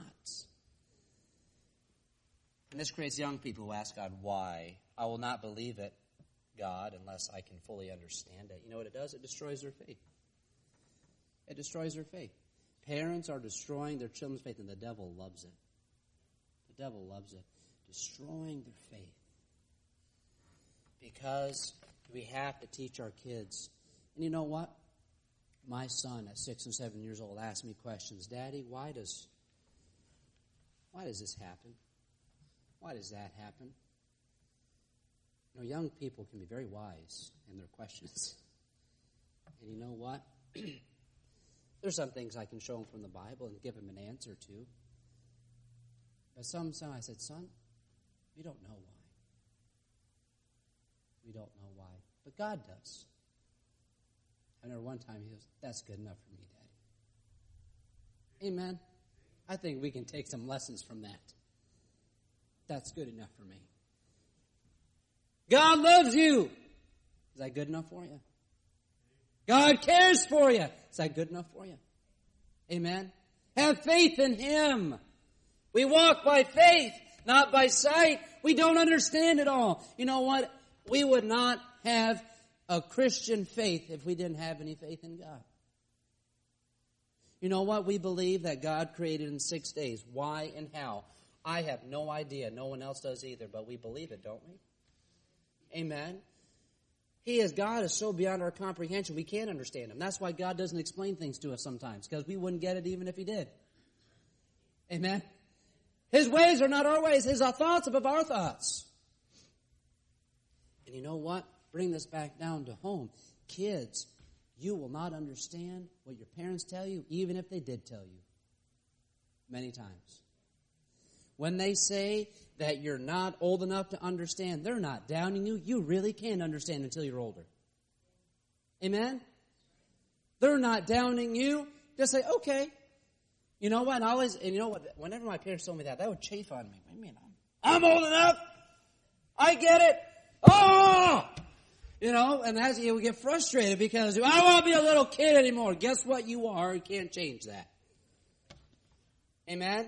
And this creates young people who ask God why. I will not believe it, God, unless I can fully understand it. You know what it does? It destroys their faith. It destroys their faith. Parents are destroying their children's faith, and the devil loves it. The devil loves it. Destroying their faith. Because we have to teach our kids. And you know what? My son at six and seven years old asked me questions. Daddy, why does, why does this happen? Why does that happen? You know, young people can be very wise in their questions. And you know what? There's some things I can show them from the Bible and give them an answer to. But some, some I said, son, we don't know why. We don't know why. But God does. I remember one time he goes, that's good enough for me, Daddy. Amen. I think we can take some lessons from that. That's good enough for me. God loves you. Is that good enough for you? God cares for you. Is that good enough for you? Amen. Have faith in Him. We walk by faith, not by sight. We don't understand it all. You know what? We would not have a Christian faith if we didn't have any faith in God. You know what? We believe that God created in six days. Why and how? I have no idea. No one else does either, but we believe it, don't we? Amen. He is, God is so beyond our comprehension, we can't understand Him. That's why God doesn't explain things to us sometimes, because we wouldn't get it even if He did. Amen. His ways are not our ways. His thoughts above our thoughts. And you know what? Bring this back down to home. Kids, you will not understand what your parents tell you, even if they did tell you. Many times. When they say that you're not old enough to understand, they're not downing you. You really can't understand until you're older. Amen? They're not downing you. Just say, okay. You know what? And I always, and you know what? Whenever my parents told me that, that would chafe on me. What do you mean? I'm, I'm old enough. I get it. Oh! You know, and that's, you would get frustrated because I don't want to be a little kid anymore. Guess what you are? You can't change that. Amen?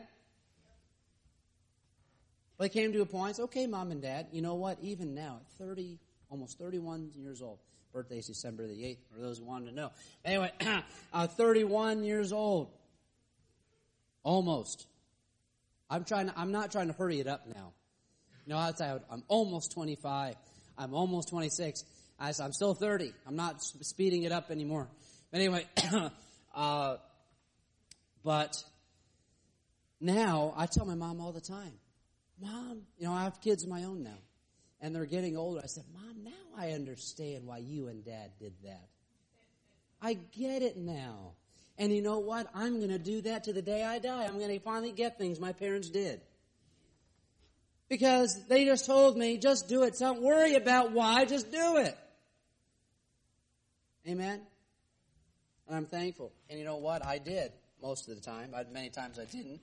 But it came to a point, it's okay, Mom and Dad, you know what? Even now, at thirty, almost thirty-one years old, birthday's December the eighth, for those who wanted to know. Anyway, uh, thirty-one years old. Almost. I'm trying to, I'm not trying to hurry it up now. No, outside, I'm almost twenty-five. I'm almost twenty-six. I, I'm still thirty. I'm not speeding it up anymore. But anyway, uh, but now I tell my mom all the time, Mom, you know, I have kids of my own now, and they're getting older. I said, Mom, now I understand why you and Dad did that. I get it now. And you know what? I'm going to do that to the day I die. I'm going to finally get things my parents did. Because they just told me, just do it. Don't worry about why, just do it. Amen? And I'm thankful. And you know what? I did most of the time. I, many times I didn't.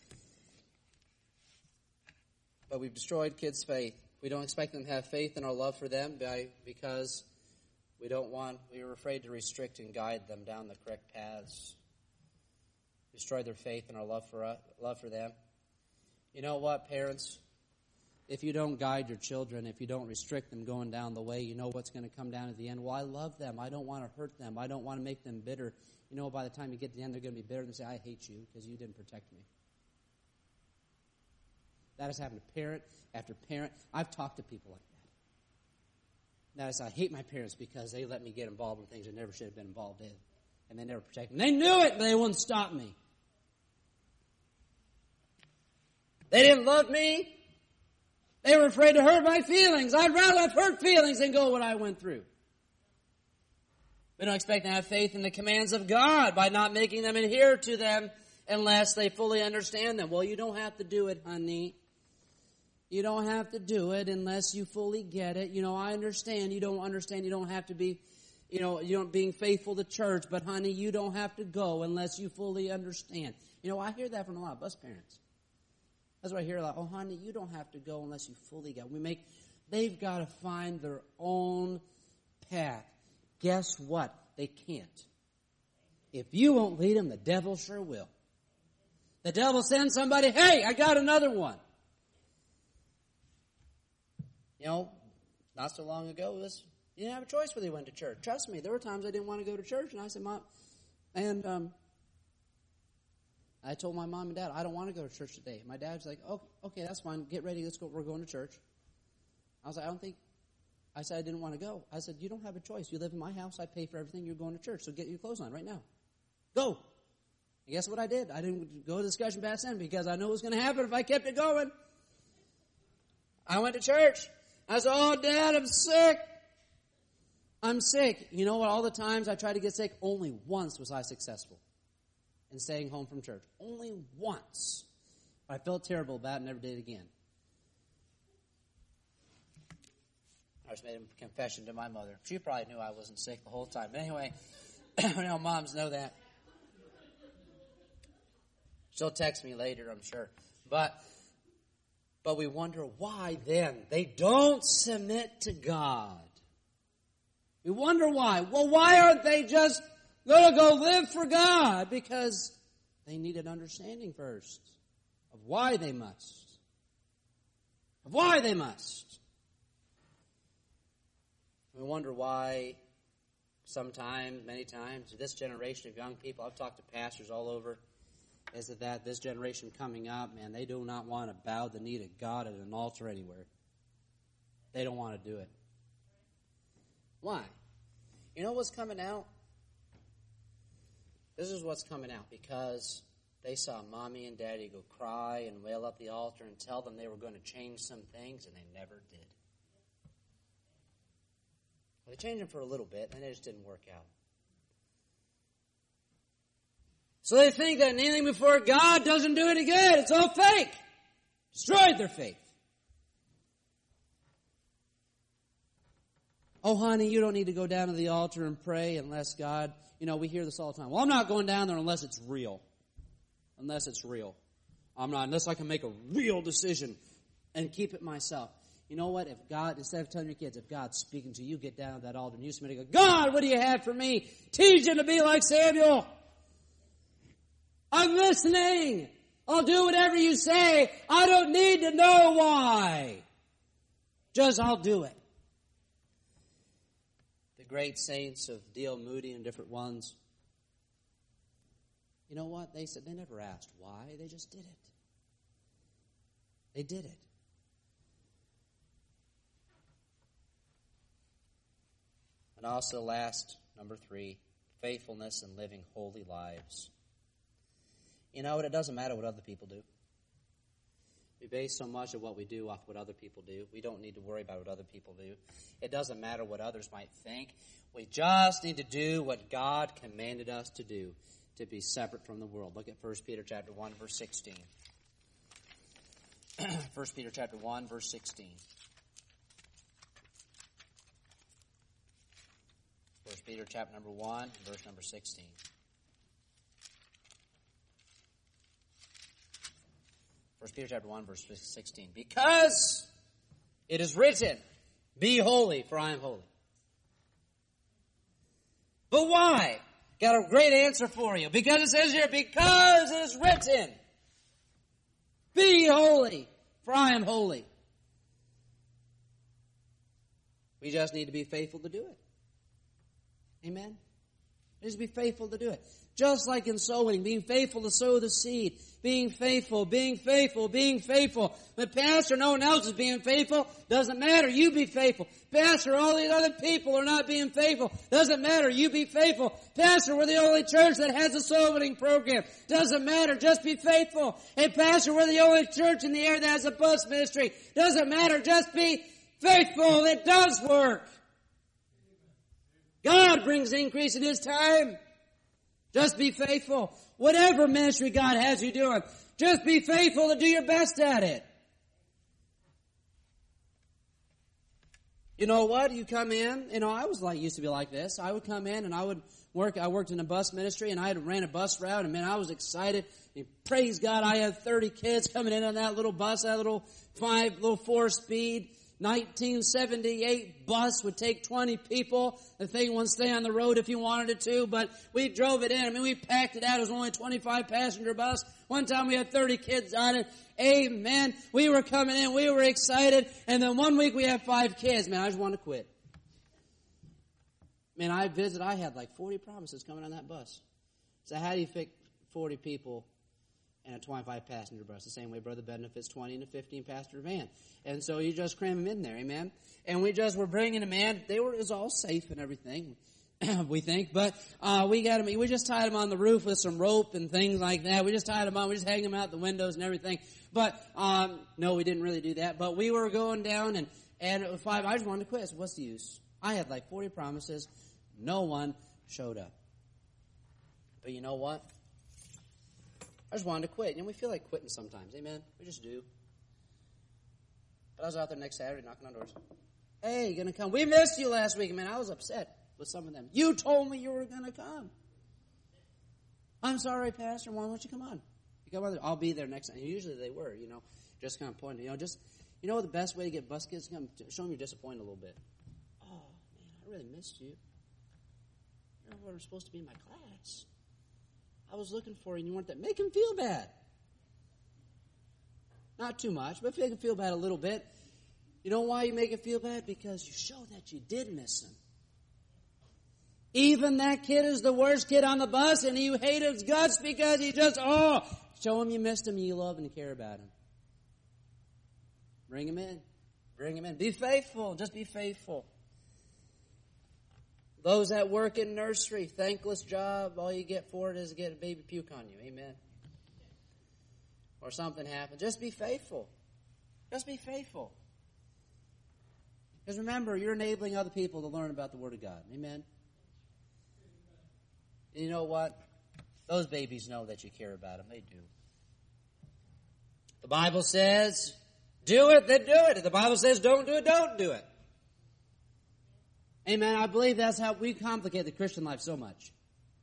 But we've destroyed kids' faith. We don't expect them to have faith in our love for them by, because we don't want, we are afraid to restrict and guide them down the correct paths. Destroy their faith and our love for us, love for them. You know what, parents? If you don't guide your children, if you don't restrict them going down the way, you know what's going to come down at the end. Well, I love them. I don't want to hurt them. I don't want to make them bitter. You know, by the time you get to the end, they're going to be bitter and say, I hate you because you didn't protect me. That has happened to parent after parent. I've talked to people like that. That is, I hate my parents because they let me get involved in things I never should have been involved in. And they never protected me. They knew it, but they wouldn't stop me. They didn't love me. They were afraid to hurt my feelings. I'd rather have hurt feelings than go what I went through. We don't expect to have faith in the commands of God by not making them adhere to them unless they fully understand them. Well, you don't have to do it, honey. You don't have to do it unless you fully get it. You know, I understand. You don't understand. You don't have to be, you know, you don't being faithful to church. But, honey, you don't have to go unless you fully understand. You know, I hear that from a lot of bus parents. That's what I hear a lot. Oh, honey, you don't have to go unless you fully get it. We make, they've got to find their own path. Guess what? They can't. If you won't lead them, the devil sure will. The devil sends somebody, hey, I got another one. You know, not so long ago, it was, you didn't have a choice whether you went to church. Trust me, there were times I didn't want to go to church, and I said, Mom, and um, I told my mom and dad, I don't want to go to church today. My dad's like, oh, okay, that's fine. Get ready. Let's go. We're going to church. I was like, I don't think, I said I didn't want to go. I said, you don't have a choice. You live in my house. I pay for everything. You're going to church, so get your clothes on right now. Go. And guess what I did? I didn't go to the discussion past then because I knew it was going to happen if I kept it going. I went to church. I said, oh, Dad, I'm sick. I'm sick. You know what? All the times I tried to get sick, only once was I successful in staying home from church. Only once. I felt terrible about it and never did it again. I just made a confession to my mother. She probably knew I wasn't sick the whole time. But anyway, you know, moms know that. She'll text me later, I'm sure. But but we wonder why then they don't submit to God. We wonder why. Well, why aren't they just going to go live for God? Because they need an understanding first of why they must. Of why they must. We wonder why sometimes, many times, this generation of young people, I've talked to pastors all over, is it that this generation coming up, man, they do not want to bow the knee to God at an altar anywhere. They don't want to do it. Why? You know what's coming out? This is what's coming out because they saw mommy and daddy go cry and wail at the altar and tell them they were going to change some things, and they never did. Well, they changed them for a little bit, and it just didn't work out. So they think that kneeling before God doesn't do any good. It's all fake. Destroyed their faith. Oh, honey, you don't need to go down to the altar and pray unless God, you know, we hear this all the time. Well, I'm not going down there unless it's real. Unless it's real. I'm not, unless I can make a real decision and keep it myself. You know what? If God, instead of telling your kids, if God's speaking to you, get down at that altar and you submit and go, God, what do you have for me? Teach him to be like Samuel. I'm listening. I'll do whatever you say. I don't need to know why. Just I'll do it. The great saints of D L Moody and different ones, you know what? They said they never asked why. They just did it. They did it. And also last, number three, faithfulness in living holy lives. You know what? It doesn't matter what other people do. We base so much of what we do off what other people do. We don't need to worry about what other people do. It doesn't matter what others might think. We just need to do what God commanded us to do, to be separate from the world. Look at First Peter chapter one, verse sixteen. First Peter chapter one, verse sixteen. First Peter chapter number one, verse number sixteen. First Peter chapter one, verse sixteen. Because it is written, be holy, for I am holy. But why? Got a great answer for you. Because it says here, because it is written, be holy, for I am holy. We just need to be faithful to do it. Amen? Just be faithful to do it. Just like in sowing, being faithful to sow the seed. Being faithful, being faithful, being faithful. But Pastor, no one else is being faithful. Doesn't matter, you be faithful. Pastor, all these other people are not being faithful. Doesn't matter, you be faithful. Pastor, we're the only church that has a soul winning program. Doesn't matter, just be faithful. Hey Pastor, we're the only church in the area that has a bus ministry. Doesn't matter, just be faithful. It does work. God brings increase in His time. Just be faithful. Whatever ministry God has you doing, just be faithful to do your best at it. You know what? You come in, you know, I was like, used to be like this. I would come in and I would work, I worked in a bus ministry and I had ran a bus route and man, I was excited. And praise God, I had thirty kids coming in on that little bus, that little five, little four speed. nineteen seventy-eight bus would take twenty people. The thing wouldn't stay on the road if you wanted it to, but we drove it in. I mean, we packed it out. It was only a twenty-five passenger bus. One time we had thirty kids on it. Amen. We were coming in. We were excited. And then one week we had five kids. Man, I just wanted to quit. Man, I visited. I had like forty promises coming on that bus. So how do you fit forty people in a twenty-five passenger bus? The same way Brother Bednar fits twenty in a fifteen passenger van. And so you just cram them in there, amen? And we just were bringing them in. They were, it was all safe and everything, we think. But uh, we got them, we just tied them on the roof with some rope and things like that. We just tied them on. We just hang them out the windows and everything. But, um, no, we didn't really do that. But we were going down and, and it was five. I just wanted to quit. So what's the use? I had like forty promises. No one showed up. But you know what? I just wanted to quit. You know, we feel like quitting sometimes. Amen? We just do. But I was out there next Saturday knocking on doors. Hey, you going to come? We missed you last week. Man, I was upset with some of them. You told me you were going to come. I'm sorry, Pastor. Why don't you come on? You come on. I'll be there next time. And usually they were, you know, just kind of pointing. You know, just, you know the best way to get bus kids to come? Show them you're disappointed a little bit. Oh, man, I really missed you. You know, we're supposed to be in my class. I was looking for you and you weren't there. Make him feel bad. Not too much, but make him feel bad a little bit. You know why you make him feel bad? Because you show that you did miss him. Even that kid is the worst kid on the bus and you hate his guts because he just, oh, show him you missed him and you love and you care about him. Bring him in. Bring him in. Be faithful. Just be faithful. Those that work in nursery, thankless job, all you get for it is get a baby puke on you. Amen. Or something happens. Just be faithful. Just be faithful. Because remember, you're enabling other people to learn about the Word of God. Amen. And you know what? Those babies know that you care about them. They do. The Bible says, do it, then do it. If the Bible says don't do it, don't do it. Amen. I believe that's how we complicate the Christian life so much.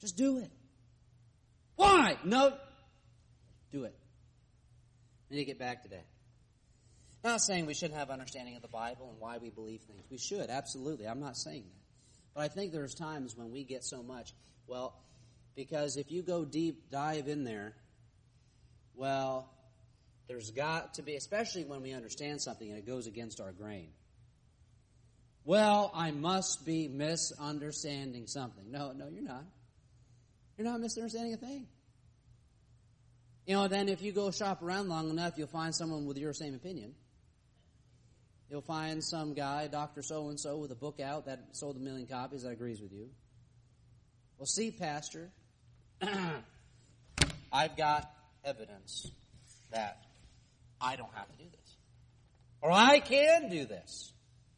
Just do it. Why? No. Do it. We need to get back to that. Not saying we shouldn't have understanding of the Bible and why we believe things. We should, absolutely. I'm not saying that. But I think there's times when we get so much, well, because if you go deep, dive in there, well, there's got to be, especially when we understand something and it goes against our grain. Well, I must be misunderstanding something. No, no, you're not. You're not misunderstanding a thing. You know, then if you go shop around long enough, you'll find someone with your same opinion. You'll find some guy, Doctor So-and-so, with a book out that sold a million copies that agrees with you. Well, see, Pastor, I've got evidence that I don't have to do this. Or I can do this.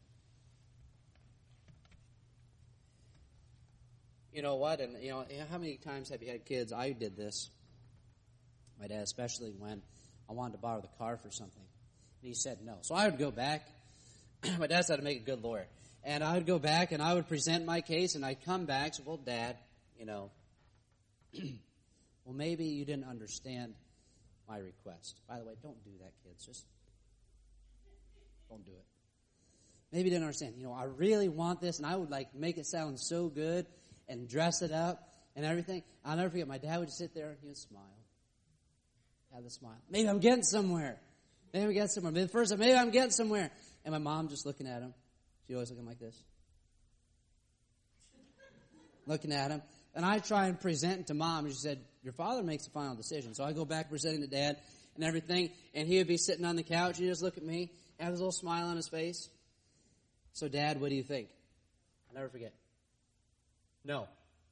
You know what? And you know, how many times have you had kids? I did this. My dad, especially when I wanted to borrow the car for something. And he said no. So I would go back. My dad said to make a good lawyer. And I would go back and I would present my case and I'd come back. So, well, Dad, you know, well, maybe you didn't understand my request. By the way, don't do that, kids. Just don't do it. Maybe you didn't understand. You know, I really want this, and I would like make it sound so good and dress it up and everything. I'll never forget. My dad would sit there and he would smile. Have the smile. Maybe I'm getting somewhere. Maybe I'm getting somewhere. Maybe the first time, maybe I'm getting somewhere. And my mom just looking at him. She always looking like this. Looking at him. And I try and present to Mom, and she said, your father makes the final decision. So I go back presenting to Dad and everything, and he would be sitting on the couch, and he'd just look at me, have his little smile on his face. So, Dad, what do you think? I'll never forget. No.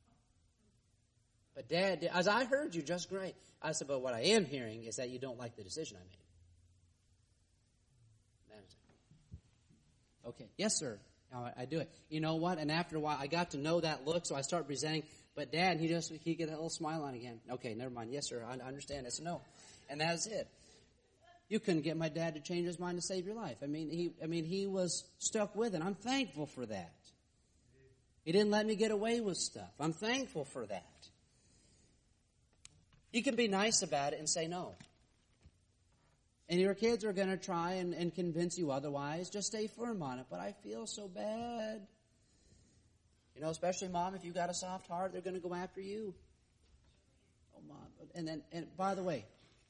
But, Dad, as I heard you just great. I said, but what I am hearing is that you don't like the decision I made. Okay, yes, sir. I do it. You know what? And after a while, I got to know that look, so I started presenting. But Dad, he just he get a little smile on again. Okay, never mind. Yes, sir. I understand. I said no, and that's it. You couldn't get my dad to change his mind to save your life. I mean, he I mean he was stuck with it. I'm thankful for that. He didn't let me get away with stuff. I'm thankful for that. You can be nice about it and say no. And your kids are going to try and, and convince you otherwise. Just stay firm on it. But I feel so bad. You know, especially, Mom, if you've got a soft heart, they're going to go after you. Oh, Mom. And then, and by the way,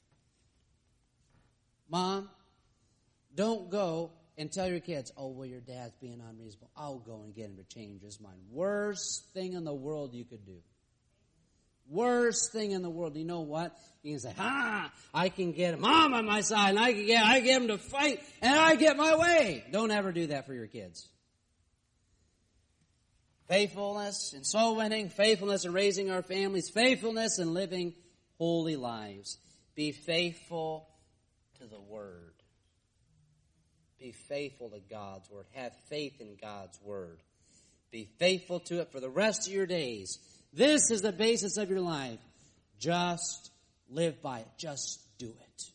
Mom, don't go and tell your kids, oh, well, your dad's being unreasonable. I'll go and get him to change his mind. Worst thing in the world you could do. Worst thing in the world. You know what? You can say, ah, I can get Mom on my side, and I can get, I get him to fight, and I get my way. Don't ever do that for your kids. Faithfulness in soul winning, faithfulness in raising our families, faithfulness in living holy lives. Be faithful to the Word. Be faithful to God's Word. Have faith in God's Word. Be faithful to it for the rest of your days. This is the basis of your life. Just live by it. Just do it.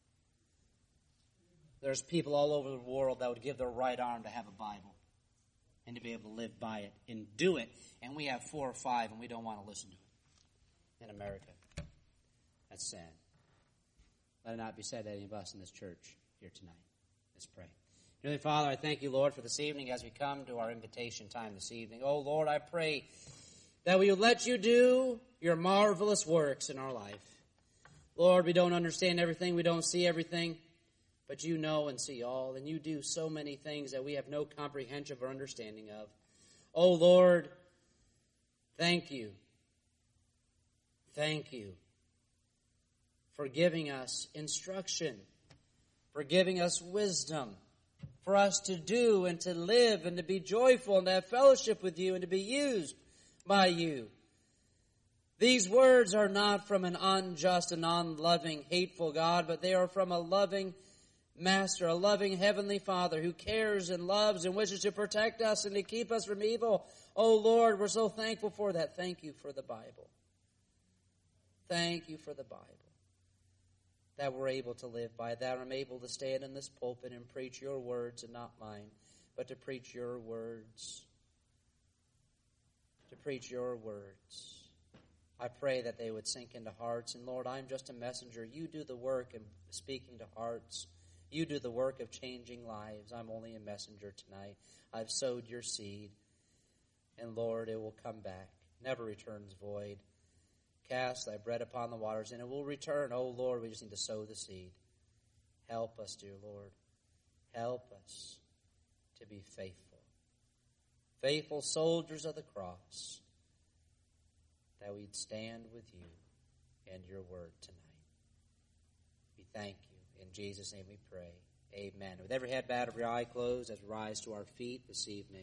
There's people all over the world that would give their right arm to have a Bible and to be able to live by it and do it. And we have four or five and we don't want to listen to it in America. That's sad. Let it not be said to any of us in this church here tonight. Let's pray. Dearly Father, I thank you, Lord, for this evening as we come to our invitation time this evening. Oh, Lord, I pray that we will let you do your marvelous works in our life. Lord, we don't understand everything. We don't see everything. But you know and see all. And you do so many things that we have no comprehension or understanding of. Oh, Lord, thank you. Thank you for giving us instruction, for giving us wisdom, for us to do and to live and to be joyful and to have fellowship with you and to be used by you. These words are not from an unjust and unloving, hateful God, but they are from a loving Master, a loving Heavenly Father who cares and loves and wishes to protect us and to keep us from evil. Oh, Lord, we're so thankful for that. Thank you for the Bible. Thank you for the Bible. That we're able to live by, that I'm able to stand in this pulpit and preach your words and not mine, but to preach your words. To preach your words. I pray that they would sink into hearts. And Lord, I'm just a messenger. You do the work in speaking to hearts. You do the work of changing lives. I'm only a messenger tonight. I've sowed your seed. And Lord, it will come back. Never returns void. Cast thy bread upon the waters, and it will return. Oh, Lord, we just need to sow the seed. Help us, dear Lord. Help us to be faithful. Faithful soldiers of the cross, that we'd stand with you and your word tonight. We thank you. In Jesus' name we pray. Amen. With every head bowed, every eye closed, as we rise to our feet this evening.